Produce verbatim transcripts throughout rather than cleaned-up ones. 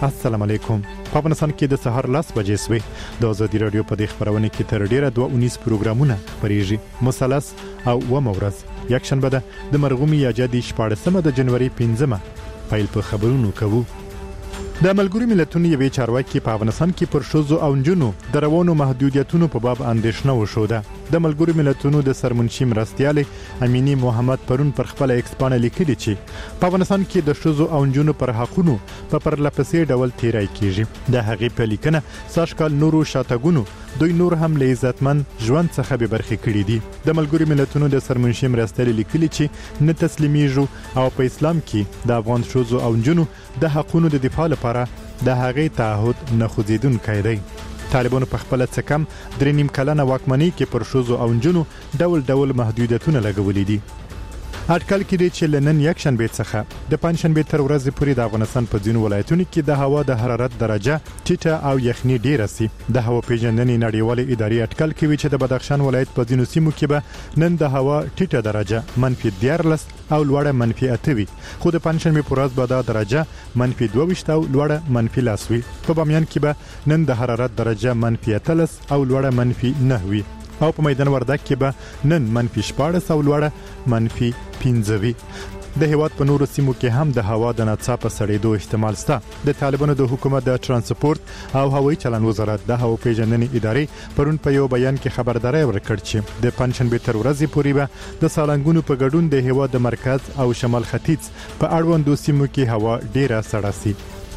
السلام علیکم. په افغانستان کې د سهار لس بجې سوې د ازادي راډیو په دې خبرونه کې تر ډیره دوه اونیس پروګرامونه خپریږي. مثلث او ومه ورځ یکشنبه ده د مرغومي یا جدي شپاړسمه د جنوري پنځمه پیل په خبرونو کوو. د ملګرو ملتونو یوې چارواکي په افغانستان کې پر ښځو او نجونو د روانو محدودیتونو په باب اندېښنه وښوده. د ملګرو ملتونو د سرمنشي مرستیالې امینی محمد پرون پر خپل ایکس باندې لیکلي چې په افغانستان کې د ښځو او نجونو پر حقونو په پرلپسې ډول تیری کیږي. د هغې په لیکنه ساشکال نورو شاتګونو دوی نور هم له عزتمن ژوند څخه به برخې کړي دي. د ملګرو ملتونو د سرمنشي مرستیالې لیکلي چې نه تسلیمیږو او په اسلام کې د افغان ښځو او نجونو د حقونو د دفاع لپاره د هغې تعهد نه خوځېدونکی دی. طالبانو په خپل څه کم درې نیم کلنه واکمنۍ کې پر ښځو او نجونو ډول ډول محدودیتونه لګولي دي. اټکل کړي چې لنن یک شنبه څخه د پنځشنبه تر ورځې پورې د افغانستان په ځینو ولایتونو کې د هوا د حرارت درجه ټیټه او یخني ډیره سي. د هوا پیژندنې نړیوالې ادارې اټکل کوي چې د بدخشان ولایت په ځینو سیمو کې به نن د هوا ټیټه درجه منفي دیارلس او لوړه منفي اته وي، خو د پنځشنبه پر ورځ به دا درجه منفي دوه ویشت او لوړه منفي لس وي. په بامیان کې به نن د حرارت درجه منفي اتلس او لوړه منفي نه وي او په میدان وردګ کې به نن منفي شپاړس او لوړه منفي پنځه وي. د هیواد په نورو سیمو کې هم د هوا د ناڅاپه سړېدو احتمال شته. د طالبانو د حکومت د ترانسپورت او هوایي چلند وزارت د هوا پیژندنې ادارې پرون په یو بیان کې خبرداري ورکړه چې د پنځشنبه تر ورځې پورې به د سالنګونو په ګډون د هیواد د مرکز او شمال ختیځ په اړوندو سیمو کې هوا ډیره سړه سي.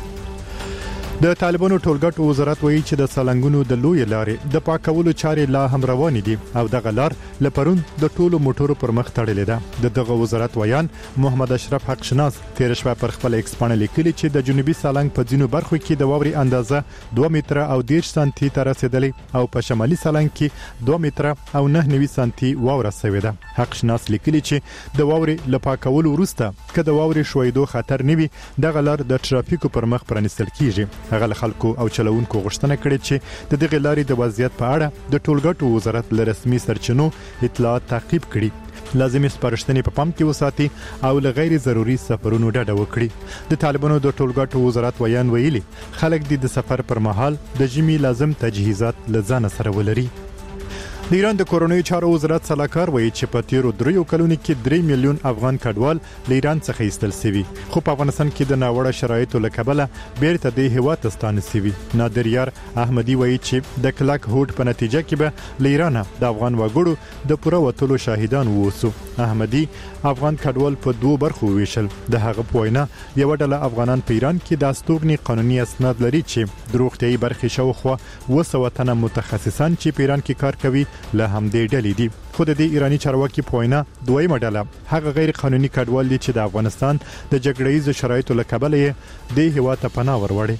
د طالبانو ټولګټو وزارت وایي چې د سالنګونو د لوی لارې د پاکولو چارې لا هم روانې دي او دغه لار لپرون د ټولو موټرو پر مخ تړلې ده. د دغه وزارت ویان محمد اشرف حق شناس تیر شپه پر خپل ایکس باندې لیکلي چې د جنوبي سالنګ په ځینو برخو کې د واوري اندازه دوه متره او دېرش سانتي ته رسیدلې او په شمالي سالنګ کې دوه متره او نه نوي سانتي واوره شوې ده. حق شناس لیکلي چې د واوري لپاکولو وروسته که د واوري شویدو خطر نه وي دغه لار د ترافیکو پر مخ پرانیستل کیږي. هغه خلکو او چلوونکو غوښتنه کړې چې د دغه لارې د وضعیت په اړه د ټولګټو وزارت له رسمي سرچینو اطلاعات تعقیب کړي، لازمي سپارښتنې په پام کې وساتي او له غیر ضروري سفرونو ډډه وکړي. د طالبانو د ټولګټو وزارت ویان ویلي خلک د سفر پر مهال د ژمي لازم تجهیزات لزان سره ولري. د ایران د کورونی چارو وزارت سلاکار وایي چې په تیرو دریو کلونو کې درې میلیون افغان کډوال له ایران څخه ایستل شوي، خو په افغانستان کې د ناوړه شرایطو له کبله بیرته د هیواد ته ستانه شوي. نادر یار احمدي وایي چې د کلک هوډ په نتیجه کې به له ایران د افغان وګړو د پوره وتلو شاهدان ووسو. احمدي افغان کډوال په دوه برخو ویشل. د هغه په وینا یو ډله افغانان په ایران کې د استوګنې قانوني اسناد لري چې د روغتيایي برخې شاوخوا اوه سوه تنه متخصصان چې په ایران کې کار کوي له همدې ډلې دي. خو د دې ایرانی چارواکي په وینا دویمه ډله هغه غیر قانوني کډوال دي چې د افغانستان د جګړه‌ییزو شرایطو له کبله یې د هیواد ته پناه وروړي.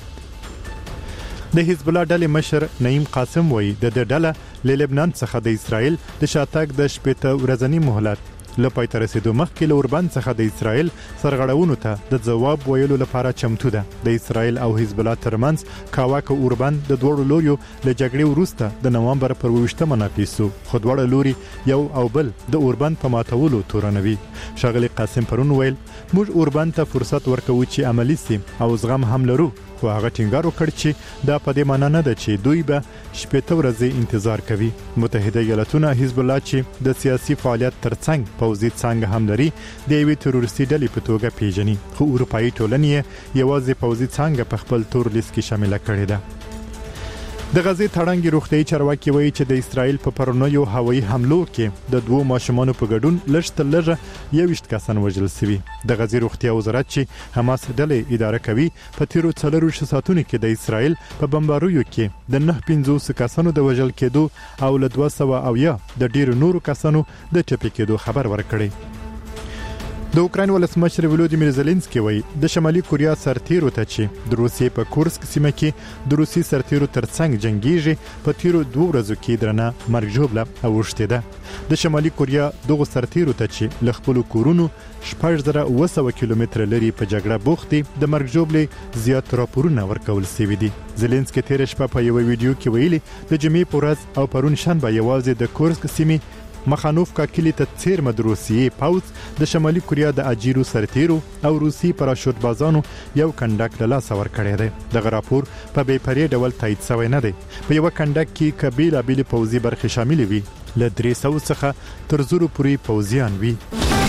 د حزب الله ډلې مشر نعیم قاسم وایي د دې ډله له لبنان څخه د اسرائیل د شاتګ د شپږ ورځنی مهلت له پای ته رسیدو مخکې له اوربند څخه د اسرائیل سرغړونو ته د ځواب ویلو لپاره چمتو ده. د اسرائیل او حزب الله ترمنځ کاواکه اوربند د دوړو لوریو له جګړې وروسته د نوامبر پر اوویشتمه ناپیسو، خو دواړه لوري یو او بل د اوربند په ماتولو تورنوي. ښاغلي قاسم پرون ویل موږ اوربند ته فرصت ورکوو چې عملی سي او زغم هم لرو، خو هغه ټینګار وکړ چې دا په دې معنی نه ده چې دوی به شپږ ورځې انتظار کوي. متحده ایالاتونه حزب الله چې د سیاسي فعالیت ترڅنګ پوځي څنګه هم لري د یوې تروریستي ډلې په توګه پیژني، خو اروپایي ټولنې یوازې پوځي څنګه په خپل تور لیست کې شامل کړي ده. د غزې تړنګ روغتيایي چارواکي وایي چې د اسرائیل په پرونیو هوایي حملو کې د دوه ماشومانو په ګډون لږ تر لږه یوویشت کسان وژل شوي. د غزې روغتیا وزارت چې حماس ډلې اداره کوي په تیرو څلورویشت ساعتونو کې د اسرائیل په بمباریو کې د نه پنځوس کسانو د وژل کېدو او له دوه سوه اویا د ډیرو نورو کسانو د ټپي کېدو خبر ورکړی. د اوکراین ولسمشر ولودیمیر زيلنسکي وایي د شمالي کوریا سرتیرو ته چې د روسیې په کورسک سیمه کې د روسي سرتیرو ترڅنګ جنگیږي په تیرو دوه ورځو کې درنه مرګ ژوبله اوښتې ده. د شمالي کوریا دغه سرتیرو ته چې له خپل کورونو شپږ زره اوه سوه کیلومتره لري په جګړه بوخت دي د مرګ ژوبلې زیات راپورونه ورکول شوي دي. زيلنسکي تیر شپه په یو ویډیو کې ویلي د جمعې په ورځ او پرون شنبه یوازې د کورسک سیمې مخانوفکا کلی ته څیرمه د روسیې پوځ د شمالي کوریا د اجیرو سرتیرو او روسي پراشوت بازانو یو کندک له لاس ور کړی دی. دغه راپور په بې پرې ډول تایید شوی نه دی. په یو کندک کې کبیله بیل پوځي برخې شامل وي، له درې سوو څخه تر زرو پورې پوځیان وي.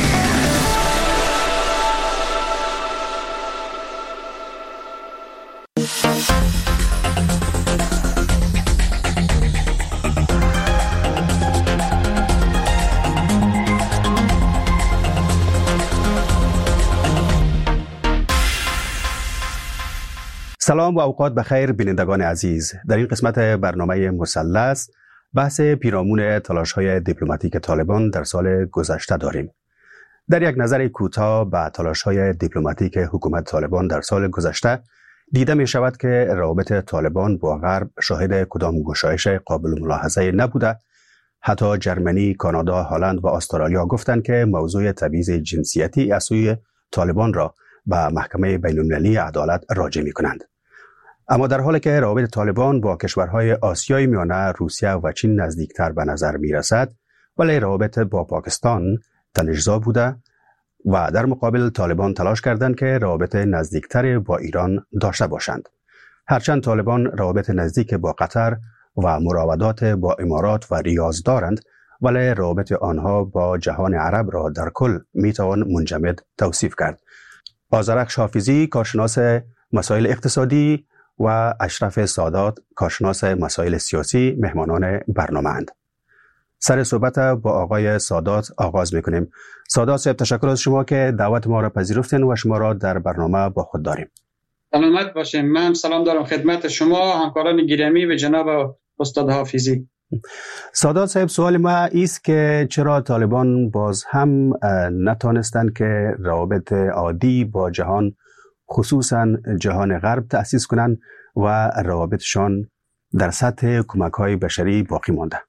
سلام و اوقات بخیر بینندگان عزیز. در این قسمت برنامه مثلث بحث پیرامون تلاش‌های دیپلماتیک طالبان در سال گذشته داریم. در یک نظر کوتاه به تلاش‌های دیپلماتیک حکومت طالبان در سال گذشته دیده می شود که روابط طالبان با غرب شاهد کدام گشایش قابل ملاحظه نبوده. حتی جرمنی، کانادا، هلند و استرالیا گفتند که موضوع تبعیض جنسیتی از سوی طالبان را به محکمه بین‌المللی عدالت راجع می کنند. اما در حالی که روابط طالبان با کشورهای آسیای میانه، روسیه و چین نزدیکتر به نظر می رسد، ولی روابط با پاکستان تنش‌زا بوده و در مقابل طالبان تلاش کردند که روابط نزدیکتر با ایران داشته باشند. هرچند طالبان روابط نزدیک با قطر و مراودات با امارات و ریاض دارند، ولی روابط آنها با جهان عرب را در کل می توان منجمد توصیف کرد. آذرخش حافظی، کارشناس مسائل اقتصادی، و اشرف سادات، کارشناس مسائل سیاسی، مهمانان برنامه اند. سر صحبت با آقای سادات آغاز میکنیم. سادات صاحب، تشکر از شما که دعوت ما را پذیرفتین و شما را در برنامه با خود داریم. سلامت باشین. من سلام دارم خدمت شما، همکاران گرامی و جناب استاد حافظی. سادات صاحب، سوال ما ایست که چرا طالبان باز هم نتانستند که روابط عادی با جهان، خصوصا جهان غرب تأسیس کنند و روابطشان در سطح کمک‌های بشری باقی مانده؟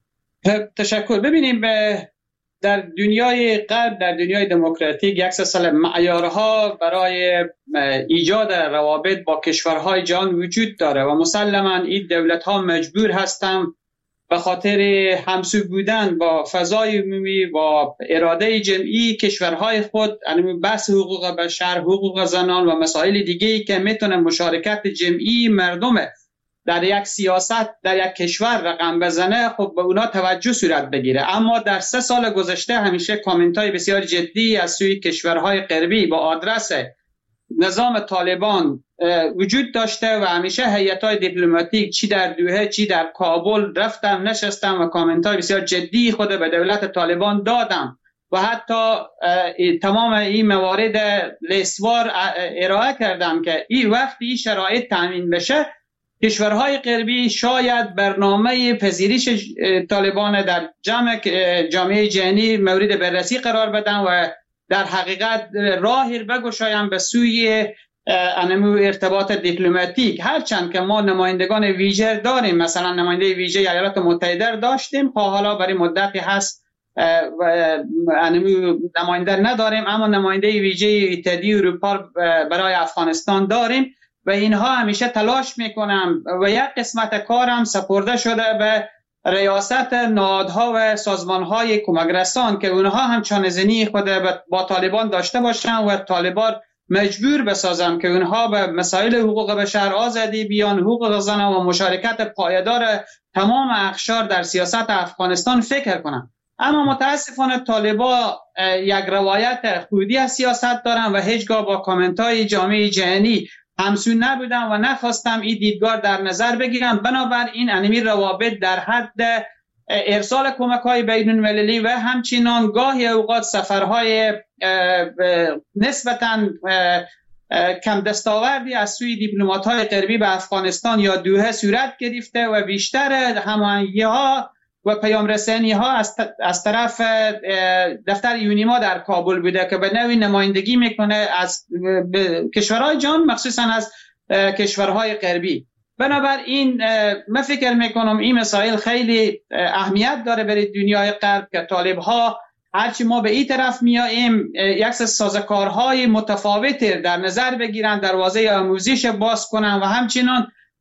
تشکر. ببینیم در دنیای غرب، در دنیای دموکراتیک یک سلسله معیارها برای ایجاد روابط با کشورهای جهان وجود داره و مسلماً این دولت‌ها مجبور هستند به خاطر همسو بودن با فضای عمومی، با اراده جمعی کشورهای خود، یعنی بحث حقوق بشر، حقوق زنان و مسائل دیگه‌ای که میتونه مشارکت جمعی مردم در یک سیاست در یک کشور رقم بزنه، خب به اونا توجه صورت بگیره. اما در سه سال گذشته همیشه کامنت‌های بسیار جدی از سوی کشورهای غربی با آدرس نظام طالبان وجود داشته و همیشه هیئت‌های دیپلماتیک چی در دوحه چی در کابل رفتم نشستم و کامنت‌های بسیار جدی خود به دولت طالبان دادم و حتی تمام این موارد لیستوار ارائه کردم که این وقتی این شرایط تامین بشه، کشورهای غربی شاید برنامه پذیرش طالبان در جمع جامعه جهانی مورد بررسی قرار بدن و در حقیقت راهی بگشایم به سوی انمو ارتباط دیپلماتیک. هرچند که ما نمایندگان ویژه داریم، مثلا نماینده ویژه ایالات متحده داشتیم، حالا برای مدتی هست انمو نماینده نداریم، اما نماینده ویژه اتحادیه اروپا برای افغانستان داریم و اینها همیشه تلاش میکنم و یک قسمت کارم سپرده شده به ریاست نهادها و سازمانهای کمک رسان که اونها هم چانه‌زنی خود با طالبان داشته باشن و طالبان مجبور بسازم که اونها به مسائل حقوق بشر، آزادی بیان، حقوق زنان و مشارکت پایدار تمام اقشار در سیاست افغانستان فکر کنن. اما متاسفانه طالبان یک روایت خودی از سیاست دارن و هیچگاه با کامنت‌های جامعه جهانی همسو نبودم و نخواستم این دیدگاه در نظر بگیرم. بنابراین انمی روابط در حد ارسال کمک‌های بین‌المللی و همچنان گاهی اوقات سفرهای نسبتاً کم دستاوردی از سوی دیپلمات‌های غربی به افغانستان یا دوحه صورت گرفته و بیشتر هماهنگی‌ها و پیام رسانی‌ها از از طرف دفتر یونیما در کابل بوده که به نوعی نمایندگی میکنه از کشورهای جهان، مخصوصاً از کشورهای غربی. بنابراین من فکر میکنم این مسائل خیلی اهمیت داره برای دنیای غرب که طالب‌ها هرچی ما به این طرف میاییم یک سازوکارهای متفاوتی در نظر بگیرن، دروازه آموزش باز کنن و همچنان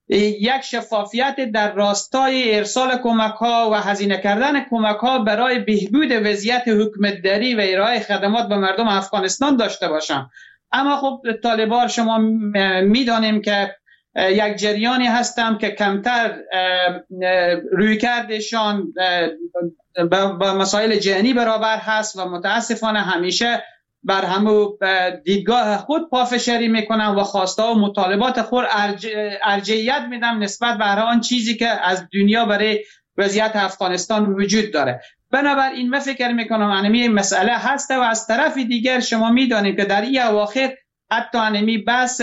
یک شفافیت در راستای ارسال کمک ها و هزینه کردن کمک ها برای بهبود وضعیت حکومتداری و ارائه خدمات به مردم افغانستان داشته باشم. اما خب طالبان شما میدانیم که یک جریانی هستم که کمتر رویکردشان با مسائل جهانی برابر هست و متاسفانه همیشه بر همو دیدگاه خود پافشاری میکنن و خواسته و مطالبات خود ارج... ارجحیت میدن نسبت به هر آن چیزی که از دنیا برای وضعیت افغانستان وجود داره. بنابراین من فکر میکنم انمی مسئله هست و از طرف دیگر شما میدانید که در این اواخر حتی انمی بحث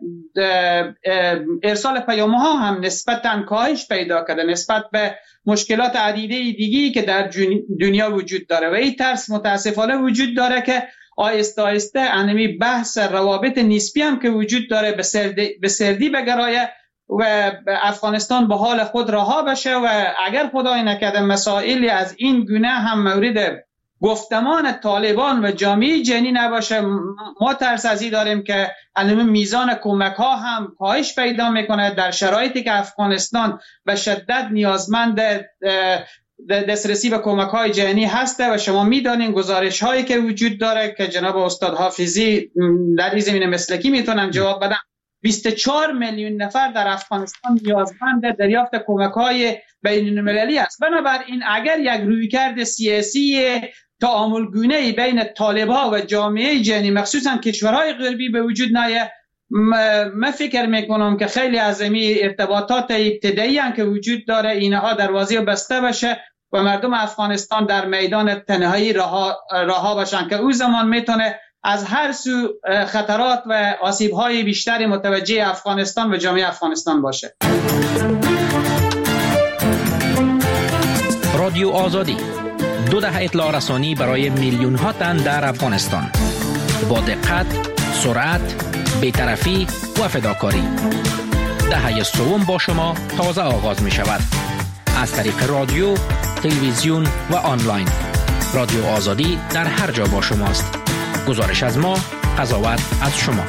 ارسال پیام‌ها هم نسبتاً کاهش پیدا کرده نسبت به مشکلات عدیده دیگی که در دنیا وجود داره و این ترس متاسفانه وجود داره که آهسته آهسته انمی بحث روابط نسبی هم که وجود داره به سردی, به سردی بگرایه و افغانستان به حال خود رها بشه و اگر خدای نکرده مسائلی از این گونه هم مورد گفتمان طالبان و جامعه جهانی نباشه، ما ترس از این داریم که الان میزان کمک ها هم کاهش پیدا میکنه در شرایطی که افغانستان به شدت نیازمند دسترسی به کمک های جهانی هسته و شما میدانین گزارش هایی که وجود داره که جناب استاد حافظی در این زمینه مسلکی میتونن جواب بدن. بیست و چهار میلیون نفر در افغانستان نیازمند دریافت کمک های بین المللی است. بنابراین اگر یک رویکرد سیاسی تعاملگونه بین طالبان و جامعه جهانی مخصوصا کشورهای غربی به وجود نیاید، من فکر میکنم که خیلی از این ارتباطات ابتدایی هم که وجود داره اینها دروازه بسته بشه و مردم افغانستان در میدان تنهایی رها رها باشن که او زمان میتونه از هر سو خطرات و آسیب‌های بیشتری متوجه افغانستان و جامعه افغانستان باشه. رادیو آزادی، دو دهه اطلاع رسانی برای میلیون ها تن در افغانستان، با دقت، سرعت، بی‌طرفی و فداکاری. دهه سوم با شما تازه آغاز می شود. از طریق رادیو، تلویزیون و آنلاین. رادیو آزادی در هر جا با شماست. گزارش از ما، قضاوت از شما.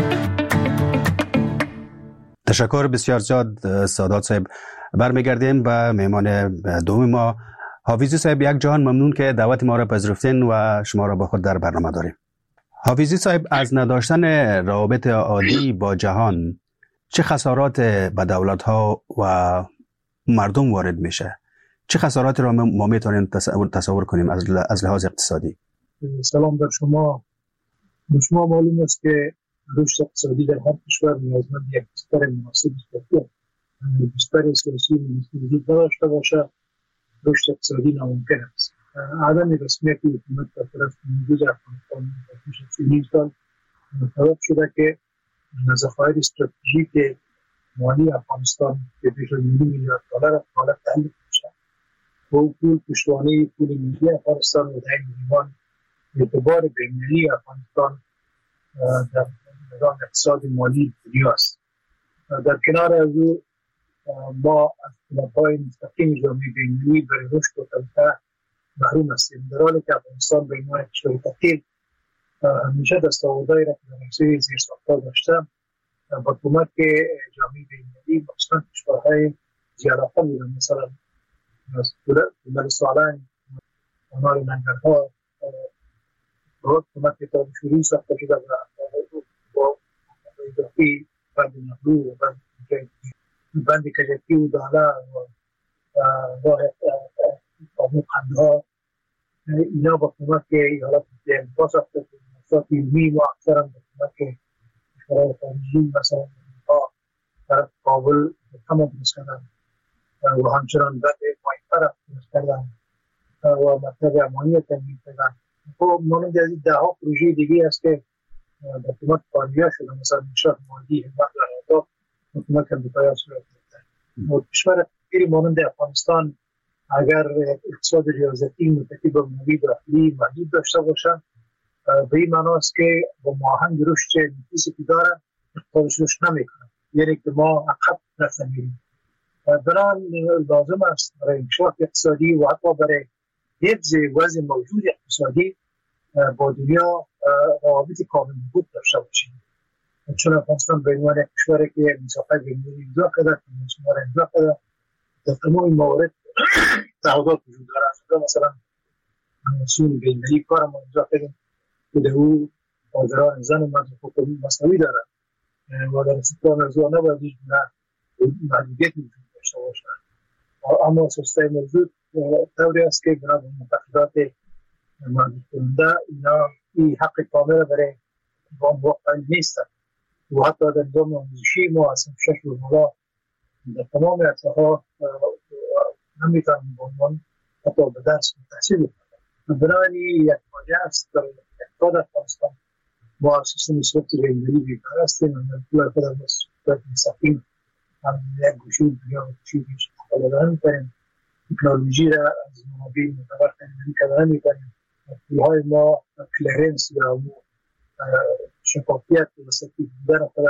تشکر بسیار زیاد سادات صاحب. برمیگردیم به مهمان دوم ما حافظی صاحب. یک جهان ممنون که دعوت ما را پذیرفتین و شما را با خود در برنامه داریم. حافظی صاحب، از نداشتن روابط عالی با جهان چه خسارات به دولت‌ها و مردم وارد میشه؟ چه خسارات را ما میتونیم تصور کنیم از از لحاظ اقتصادی؟ سلام بر شما. به شما معلوم است که رشد اقتصادی در هر کشور نیازمند یک بستر مناسب است. بستر سیاسی وجود داشته باشه، رشد اقتصادی ناممکن است. عدم رسمیت حکومت در طرف نفوذ افغانستان در پیش از سی سال سبب شده که ذخایر استراتژیک مالی افغانستان که بیش از نیم میلیارد دلار حالت تحلیل میشه و پول پشتوانه پول ملی افغانستان و در این زمان اعتبار بین‌المللی افغانستان در نظام اقتصاد مالی دنیا است. در کنار از او ما از کمک‌های مستقیم جامعه بین‌المللی برای رشد و توسعه محروم هستیم، در حالی که افغانستان به عنوان کشور فقیر همیشه دستاوردهایی را که در حوزه زیرساخت‌ها داشته با کمک جامعه بین‌المللی مخصوصاً کشورهای زیادت‌فقیر بودند، مثلا دولت سالنگ، آنار ننگرها با کمک دارالشوری ساخته شده و با اضافی بند نهرو و بند کجکی و داله و راه قانون قندها، اینا با کمک ایالات متحده امریکا ساخته شده. مؤسسات علمی و اکثرا با کمک کشورهای خارجی مثلا امریکا در کابل تمام درست کردن و همچنان بند مایفر درست کردن و مکتب امانی تامین کردن. خب مانند از این ده ها پروژه دیگه است که با کمک کاریا شده، مثلا انشاء مالی حمایت در اهداف با کمک امریکایی صورت گرفته. و کشور فقیری مانند افغانستان اگر اقتصاد ریاضتی متکی به مالی داخلی محدود داشته باشند، به این معنی است که با ماهنگ رشد نفوذی که دارن اقتصادش رشد نمیکنه، یعنی که ما عقب رفته میریم. بنابراین لازم است برای انکشاف اقتصادی و حتی برای حفظ وضع موجود اقتصادی با دنیا روابط کامل بود داشته باشیم. چون افغانستان به عنوان کشوری که میثاق بین‌المللی امضا کرده، کنوانسیون را امضا کرده، در تمام موارد تعهدات وجود دارد. مثلا کنوانسیون بین‌المللی کار ما امضا کردیم که در او حاضران زن و مرد حقوق مساوی دارد و در استقلال موضوع نباید هیچ محدودیتی وجود داشته باشد. اما اساسای موضوع طوری است که بنا به معتقدات محدود کننده اینا این حق کامل برای نظام واقعا نیست و حتی در نظام آموزشی ما از شش و بالا در تمام ارتقاها نمیتونیم به عنوان حتی به درس تحصیل کنیم. بنابراین یک واجه است در اقتصاد افغانستان با سیستم سوخت بین‌المللی بیکار هستیم و در طول خود صورت مستقیم هم یک گوشه یا گوشه استفاده نمی‌کنیم. تکنولوژی را از منابع معتبر استفاده نمی‌کنیم. پول‌های ما کلرنس یا شفافیت و سکتی بودن خود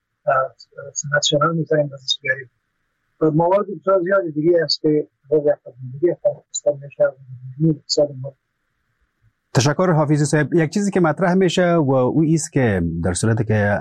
صنعت شنان می‌تونیم دستش بیاریم. و موارد بسیار زیاد دیگه است که باید یک تبدیلی افغانستان میشه و اقتصاد ما. تشکر حافظی صاحب. یک چیزی که مطرح میشه و او است که در صورتی که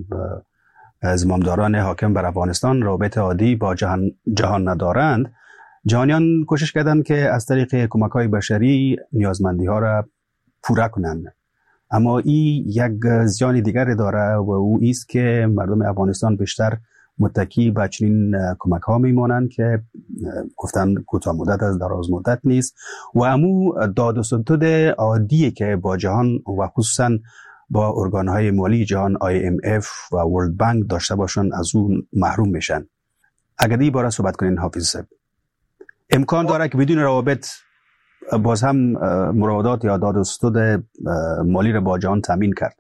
زمامداران حاکم بر افغانستان رابطه عادی با جهان, جهان ندارند، جهانیان کوشش کردند که از طریق کمک‌های بشری نیازمندی ها را پورا کنند. اما این یک زیان دیگر داره و او است که مردم افغانستان بیشتر متکی به چنین کمک ها میمانند که گفتن کوتاه مدت از دراز مدت نیست و امو داد و ستد عادی که با جهان و خصوصا با ارگان های مالی جهان آی ام اف و ورلد بانک داشته باشن از اون محروم میشن. اگر دی باره صحبت کنین حافظ صاحب، امکان داره که بدون روابط باز هم مراودات یا داد و ستد مالی را با جهان تامین کرد؟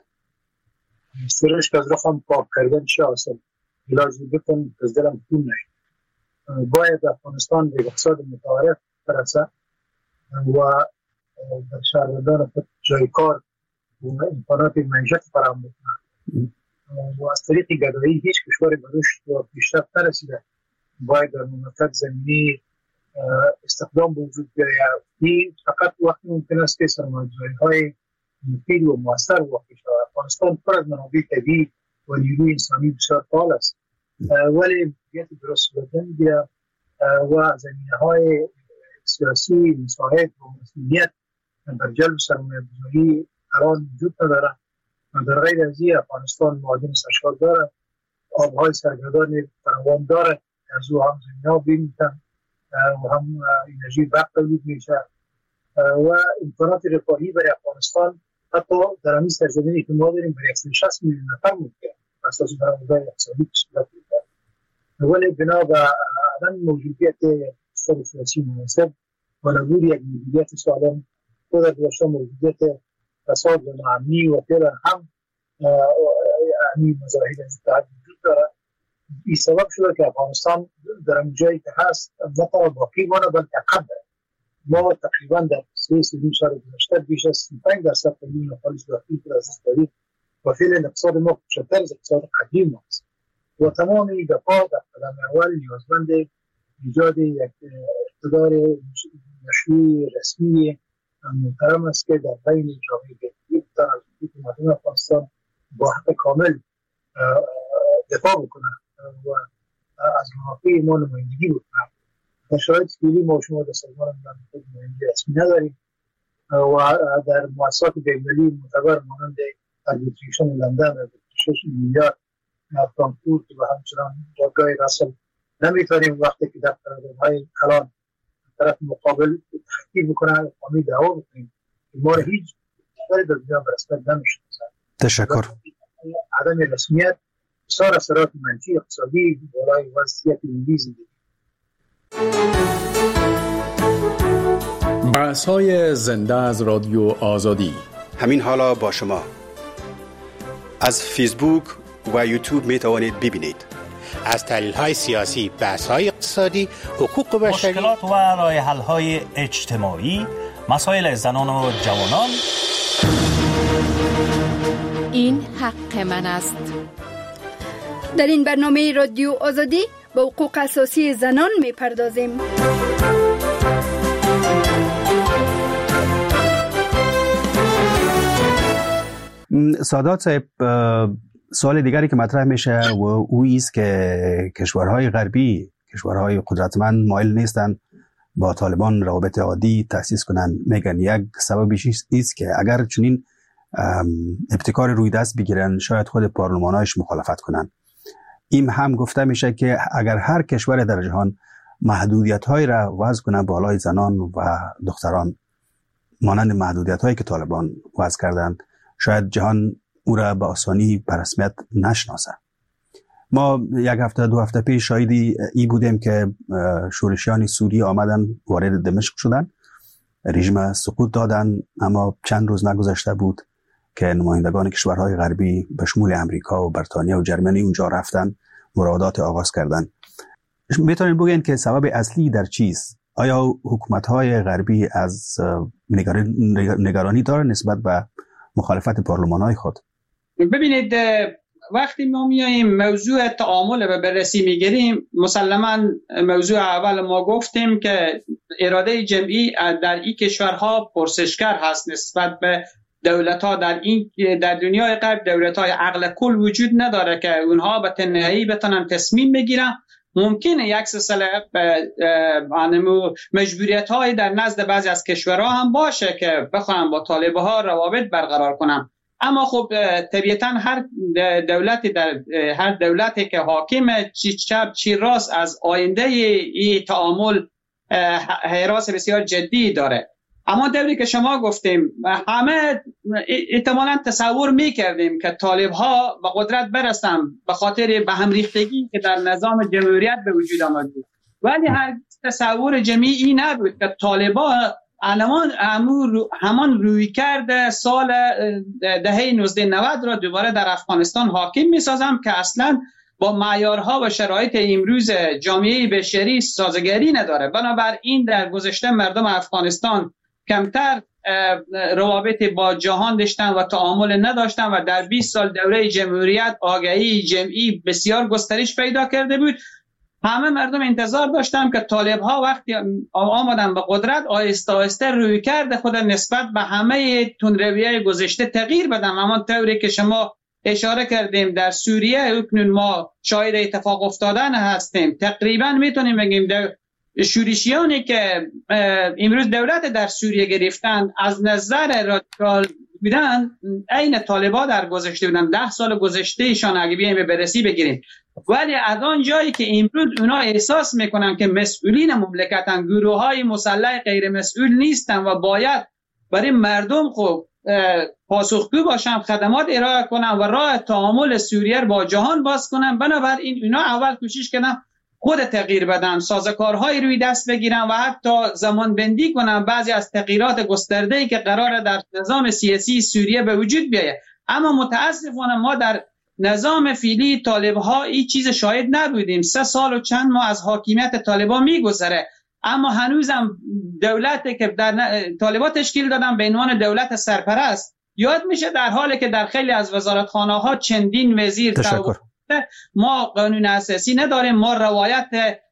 سرش که از رقم پاک کردن چه اصلا لازم بکن از دلم خون نهید. باید افغانستان به اقتصاد متعارف برسه و در شهروندان خود جای کار و امکانات معیشت فراهم بکنه و از طریق گدایی هیچ کشور به رشد و پیشرفت نرسیده. باید در مملکت زمینی استخدام به وجود بیاید. این فقط وقتی ممکن است که سرمایه‌گذاری‌های مفید و مؤثر واقع شود. افغانستان پر از منابع طبیعی و نیروی انسانی بسیار فعال است، ولی مدیریت درست صورت نمی‌گیرد و زمینه‌های سیاسی مساعد و مسئولیت در جلب سرمایه‌گذاری الان وجود ندارد. در غیر از این افغانستان معادن سرشار دارد، آب‌های سرگردان فراوان دارد، از او هم زمینه‌ها بیمی‌تن و هم انرژی برق تولید میشه و امکانات رفاهی برای افغانستان حتی در همین سرزمینی که ما داریم برای صد و شصت میلیون نفر ممکن اساس برآوردن اقتصادی به صورت می‌گیرد. ولی بنا به عدم موجودیت اقتصاد سیاسی مناسب و نبود یک مدیریت سالم و در داشتن موجودیت فساد و ناامنی و فعلا هم همین مظاهر اتحاد وجود دارد. این سبب شده که افغانستان در این جایی که هست نه تنها باقی مانه بلکه عقب دارد. ما تقریبا در سه سه سال گذشته بیش از سی و پنج درصد تولید ناخالص داخلی را از دست دادیم و فعلا اقتصاد ما کوچکتر از اقتصاد قدیم است و تمام این دفعات در قدم اول نیازمند ایجاد یک اقتدار مشروع رسمی محترم است که در بین جامعه بتواند از حکومت افغانستان با حق کامل دفاع بکنه و از منافع ما نمایندگی بکنه. در شرایط فعلی ما شما در سازمان ملل نماینده رسمی نداریم و در مؤسسات بین‌المللی معتبر مانند اربیتریشن لندن، اربیتریشن نیویورک، فرانکفورت و همچنان جایگاه رسل نمیتونیم وقتی که در قراردادهای کلان طرف مقابل تحقیق بکنن قانونی دعوا بکنیم ما را هیچ کاری در دنیا به رسمیت نمیشناسن. تشکر. عدم رسمیت بسیار اثرات منفی اقتصادی برای وضعیت ملی زندگی. بحث‌های زنده از رادیو آزادی همین حالا با شما از فیسبوک و یوتیوب می توانید ببینید. از تحلیل‌های سیاسی، بحث‌های اقتصادی، حقوق بشری، مشکلات و راه حل‌های اجتماعی، مسائل زنان و جوانان. این حق من است. در این برنامه رادیو آزادی به حقوق اساسی زنان می‌پردازیم. سادات صاحب، سوال دیگری که مطرح میشه و او است که کشورهای غربی، کشورهای قدرتمند مایل نیستند با طالبان روابط عادی تأسیس کنند. میگن یک سببش است که اگر چنین ابتکار روی دست بگیرن شاید خود پارلمانایش مخالفت کنند. این هم گفته میشه که اگر هر کشور در جهان محدودیت‌های را وضع کنه بالای زنان و دختران مانند محدودیت‌هایی که طالبان وضع کردند، شاید جهان او را به آسانی به رسمیت نشناسه. ما یک هفته دو هفته پیش شاهدی ای بودیم که شورشیان سوری آمدن وارد دمشق شدن، رژیم سقوط دادن، اما چند روز نگذشته بود که نمایندگان کشورهای غربی به شمول امریکا و بریتانیا و جرمنی اونجا رفتن، مراودات آغاز کردن. میتونید بگین که سبب اصلی در چیست؟ آیا حکومت‌های غربی از نگرانی داره نسبت به مخالفت پارلمان‌های خود؟ ببینید، وقتی ما میاییم موضوع تعامل و بررسی میگیریم، مسلماً موضوع اول ما گفتیم که اراده جمعی در این کشورها پرسشگر هست نسبت به دولت‌ها. در این در دنیای غرب دولت‌های عقل کل وجود نداره که اونها به تنهایی بتونن تصمیم بگیرن. ممکنه یک سلسله مجبوریت‌های در نزد بعضی از کشورها هم باشه که بخوان با طالب‌ها روابط برقرار کنن، اما خب طبیعتاً هر دولتی در هر دولتی که حاکم چی چپ چی راست از آینده این تعامل حراس بسیار جدی داره. اما دوری که شما گفتیم، همه احتمالاً تصور میکردیم که طالب‌ها به قدرت برسن به خاطر به هم ریختگی که در نظام جمهوریت به وجود آمد، ولی هر تصور جمعی نبود که طالب‌ها همان همان روی کرده سال دهه نوزده نود را دوباره در افغانستان حاکم میسازم که اصلا با معیارها و شرایط امروز جامعه بشری سازگاری نداره. بنابراین در گذشته مردم افغانستان کمتر روابط با جهان داشتن و تعامل نداشتن و در بیست سال دوره جمهوریت آگاهی جمعی بسیار گسترش پیدا کرده بود. همه مردم انتظار داشتن که طالب‌ها وقتی آمدن به قدرت آهسته آهسته روی کرده خود نسبت به همه تندروی‌های گذشته تغییر بدن. اما طوری که شما اشاره کردیم در سوریه اکنون ما شاهد اتفاق افتادن هستیم. تقریبا میتونیم بگیم شورشیانی که امروز دولت در سوریه گرفتن از نظر رادیکال بودن عین طالبان در گذشته بودن. ده سال گذشته ایشان اگه بیایم به بررسی بگیریم، ولی از آن جایی که امروز اونا احساس میکنن که مسئولین مملکتن، گروه های مسلح غیر مسئول نیستن و باید برای مردم خوب پاسخگو باشن، خدمات ارائه کنن و راه تعامل سوریه با جهان باز کنن. بنابراین اینا اول کوشش کردن خود تغییر بدن، سازوکارهای روی دست بگیرن و حتی زمان بندی کنن بعضی از تغییرات گسترده‌ای که قراره در نظام سیاسی سوریه به وجود بیاید. اما متاسفانه ما در نظام فعلی طالب‌ها این چیز شاهد نبودیم. سه سال و چند ماه از حاکمیت طالبان میگذره، اما هنوزم دولتی که در طالبان تشکیل دادن به عنوان دولت سرپرست یاد میشه، در حالی که در خیلی از وزارتخانه‌ها چندین وزیر تشکر. ما قانون اساسی نداریم، ما روایت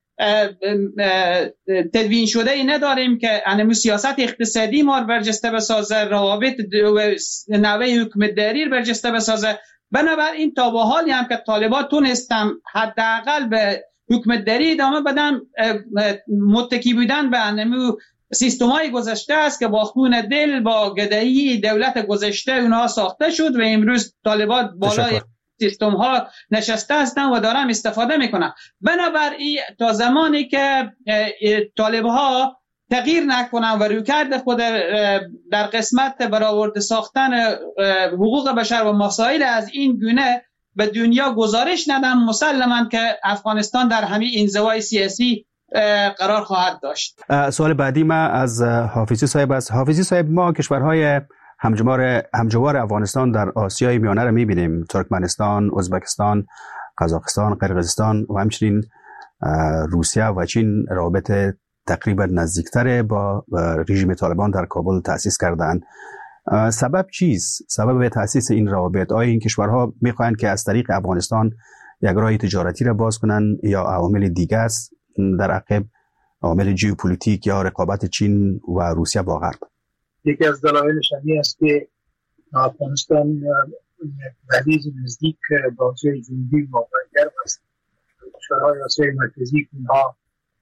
تدوین شده ای نداریم که انمو سیاست اقتصادی ما برجسته بسازه، روابط نوع حکومتداری برجسته بسازه. بنابراین تا به حالی هم که طالبان تونستن حداقل به حکومتداری ادامه بدن، متکی بودن به انمو سیستم‌های گذشته است که با خون دل با گدایی دولت گذشته اونها ساخته شد و امروز طالبان بالای سیستم ها نشسته هستن و دارن استفاده میکنن. بنابراین تا زمانی که طالب ها تغییر نکنن و رویکرد خود در قسمت برآورده ساختن حقوق بشر و مسائل از این گونه به دنیا گزارش ندن، مسلماً که افغانستان در همین انزوای سیاسی قرار خواهد داشت. سوال بعدی ما از حافظی صاحب است. حافظی صاحب، ما کشورهای همجوار همجوار افغانستان در آسیای میانه را می‌بینیم، ترکمنستان، ازبکستان، قزاقستان، قرقیزستان و همچنین روسیه و چین روابط تقریبا نزدیکتر با رژیم طالبان در کابل تأسیس کردند. سبب چیست؟ سبب تأسیس این روابط؟ آیا این کشورها می‌خواهند که از طریق افغانستان یک راه تجارتی را باز کنند یا عوامل دیگه است در عقب، عوامل ژئوپلیتیک یا رقابت چین و روسیه با غرب؟ یکی از دلایلش این است که افغانستان دهلیز نزدیک با آسیای جنوبی موقعیت است. کشورهای آسیای مرکزی که اینها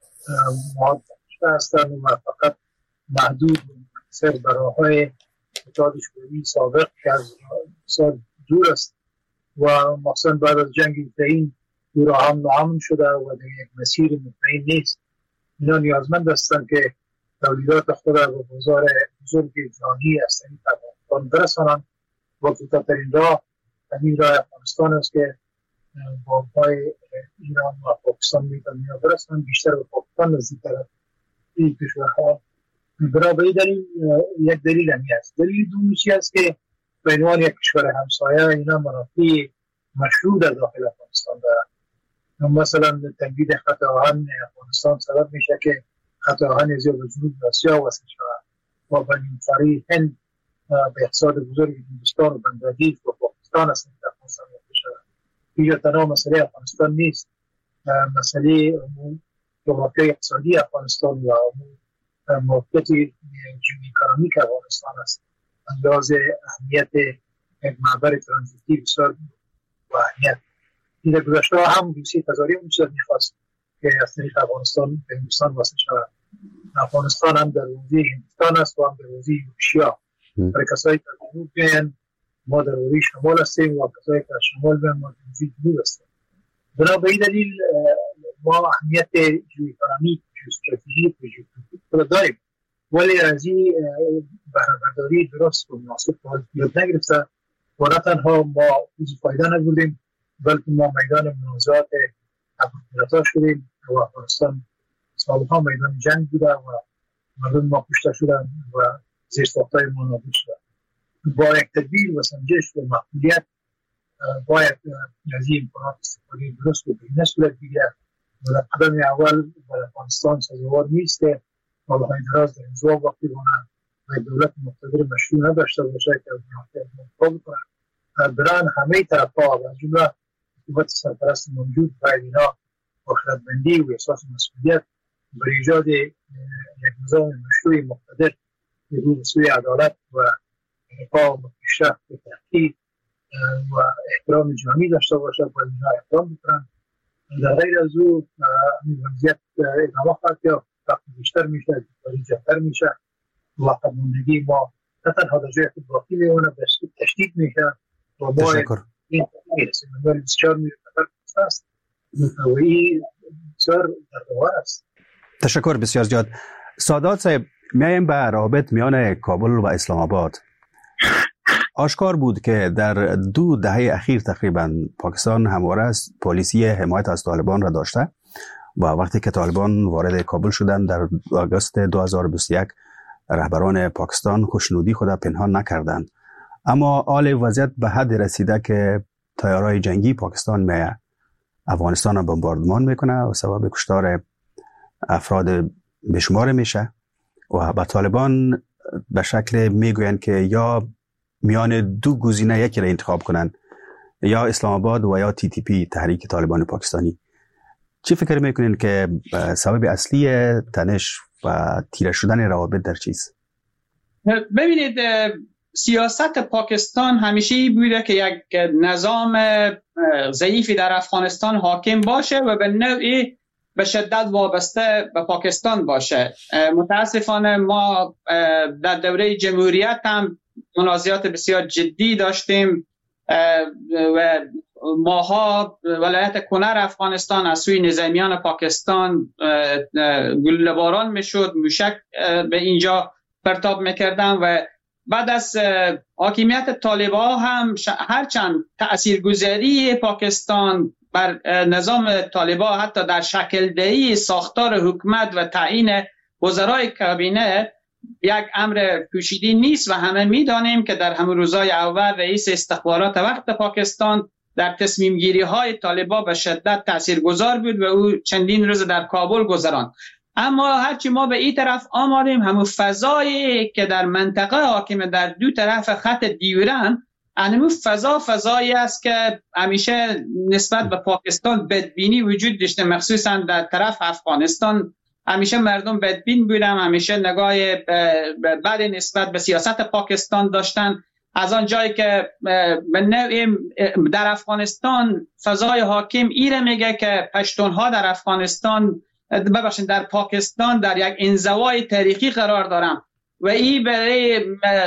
مواد هستند و فقط محدود منحصر به راه‌های اتحاد شوروی سابق که از سال دور است و مخصوصا بعد از جنگ اوکراین دور هم ناامن شده و در یک مسیر مطمئن نیست. اینا نیازمند هستند که تولیدات خود را به بازار بزرگ جهانی از طریق افغانستان برسانند و کوتاه‌ترین راه همین راه افغانستان است که با پای ایران و پاکستان میتونن برسانند، بیشتر به پاکستان نزدیک‌تر است این کشورها. برای دلیل یک دلیل همی است. دلیل دومی است که به عنوان یک کشور همسایه اینا منافع مشروع در داخل افغانستان دارند. مثلا تمدید خط آهن افغانستان سبب میشه که خط آهن از جنوب آسیا وصل شود و به نیمکره هند به اقتصاد بزرگ هندوستان و بنگلادیش و پاکستان است که افغانستان وصل شود. اینجا تنها مسئله افغانستان نیست، مسئله جغرافیای اقتصادی افغانستان و موقعیت جیواکرونیک افغانستان است. اندازه اهمیت یک معبر ترانزیتی بسیار با اهمیت. این در گذشته هم روسیه تزاری هم میخواست که از طریق افغانستان به هندوستان وصل شود. افغانستان هم در حوزه هندوستان است و هم در حوزه یوشیا. برای کسایی که جنوب بیاین ما در حوزه شمال هستیم و کسایی که شمال بیاین ما در حوزه جنوب هستیم. بنا به این دلیل ما اهمیت جیواکرونیک، جیواستراتژیک و ژئوپلیتیک داریم، ولی از این بهره‌برداری درست و مناسب یاد نگرفته و نه تنها ما چیزی فایده نبردیم بلکه ما میدان منازعات ابرقدرتا شدیم و افغانستان سالها میدان جنگ بوده و مردم ما کشته شدن و زیرساخت‌های ما نابود شدن. با یک تدبیر و سنجش و مسئولیت باید از این امکانات استفاده درست و بهینه صورت بگیرد و در قدم اول برای افغانستان سازگار نیست که سالهای دراز در انزوا باقی ماند و دولت مقتدر مشروع نداشته باشه که از منافع مطابق بکنند. برای همه طرف‌ها و از جمله حکومت سرپرست موجود باید اینا با خردمندی و احساس مسئولیت برای ایجاد یک نظام مشروع مقتدر که رو به سوی عدالت و رفاه و پیشرفت و تحقیق و احترام جهانی داشته باشه باید اینا احترام بکنند. در غیر از او این وضعیت ادامه خواهد یافت، وقتی بیشتر میشه، دیکتاتوری جهتر میشه و عقب‌ماندگی ما نه تنها در جای خود باقی میمونه تشدید میشه و ما این میرسیم. ولی بسیار میرسیم است و این بسیار دردآور است. تشکر بسیار زیاد. سادات صاحب، میایم به روابط میان کابل و اسلام آباد. آشکار بود که در دو دهه اخیر تقریبا پاکستان همواره است پالیسی حمایت از طالبان را داشته و وقتی که طالبان وارد کابل شدند در آگوست دو هزار و بیست و یک رهبران پاکستان خوشنودی خود پنهان نکردند، اما حال وضعیت به حد رسیده که تیارهای جنگی پاکستان می افغانستان را بمباردمان میکنه و سبب کشتار افراد بشمار میشه و به طالبان به شکل میگویند که یا میان دو گزینه یکی را انتخاب کنند، یا اسلام آباد و یا تی تی پی، تحریک طالبان پاکستانی. چی فکر میکنین که سبب اصلی تنش و تیره شدن روابط در چیست؟ ببینید، سیاست پاکستان همیشه بوده که یک نظام ضعیفی در افغانستان حاکم باشه و به نوعی به شدت وابسته به پاکستان باشه. متاسفانه ما در دوره جمهوریت هم منازعات بسیار جدی داشتیم و ماها ولایت کنر افغانستان از سوی نظامیان پاکستان گلوله‌باران میشد، موشک به اینجا پرتاب میکردن و بعد از حاکمیت طالبان هم هرچند تاثیرگذاری پاکستان بر نظام طالبان حتی در شکل دهی ساختار حکومت و تعیین وزرای کابینه یک امر پوشیده نیست و همه میدانیم که در همون روزهای اول رئیس استخبارات وقت پاکستان در تصمیم گیری های طالبان به شدت تاثیرگذار بود و او چندین روز در کابل گذراند. اما هرچی ما به این طرف آمدیم، همون فضایی که در منطقه حاکم در دو طرف خط دیورن، همون فضا فضایی است که همیشه نسبت به پاکستان بدبینی وجود داشته، مخصوصا در طرف افغانستان همیشه مردم بدبین بودن، همیشه نگاه بعد نسبت به سیاست پاکستان داشتن از آن جایی که به نوعی در افغانستان فضای حاکم ایره میگه که پشتونها در افغانستان ببخشید در پاکستان در یک انزوای تاریخی قرار دارن و این برای